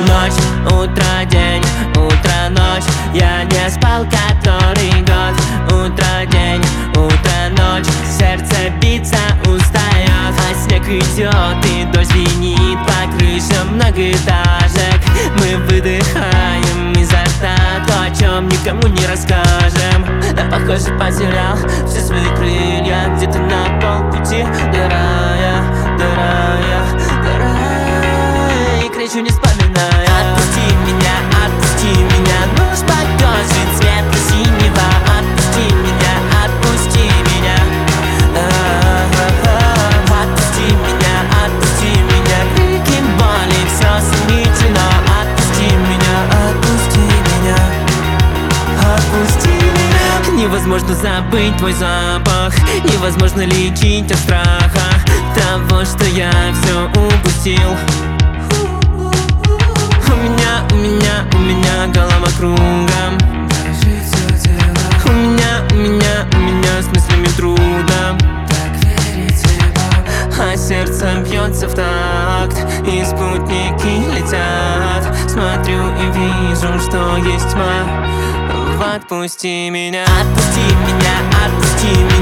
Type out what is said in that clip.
Ночь, утро, день, утро, ночь. Я не спал который год. Утро, день, утро, ночь. Сердце биться устает, а снег идет и дождь звенит по крышам многоэтажек. Мы выдыхаем изо рта то, о чем никому не расскажем. Я, похоже, потерял все свои крылья где-то на полпути. Дырая, дырая, дырая, и кричу, не вспоминая. Отпусти меня, ночь покажет цвет синего. Отпусти меня, отпусти меня. Отпусти меня, крики боли, все сомнительно. Отпусти меня, отпусти меня, отпусти меня. Невозможно забыть твой запах, невозможно лечить от страха того, что я все упустил. У меня голова кругом. У меня с мыслями трудно так верить вам. А сердце бьется в такт, и спутники летят. Смотрю и вижу, что есть тьма. Отпусти меня, отпусти меня, отпусти меня.